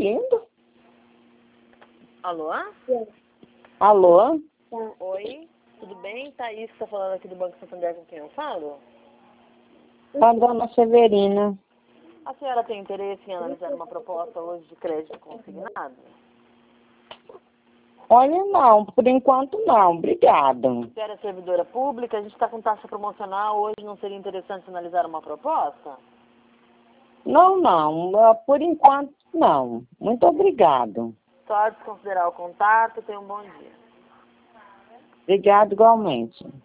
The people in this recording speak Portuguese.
ouvindo. Alô? Alô? Oi, tudo bem? Thaís está falando aqui do Banco Santander, com quem eu falo? Com a dona Severina. A senhora tem interesse em analisar uma proposta hoje de crédito consignado? Olha, não, por enquanto não, obrigado. A senhora é servidora pública, a gente está com taxa promocional, hoje não seria interessante analisar uma proposta? Não, por enquanto não. Muito obrigado. Só desconsiderar o contato, tenha um bom dia. Obrigado igualmente.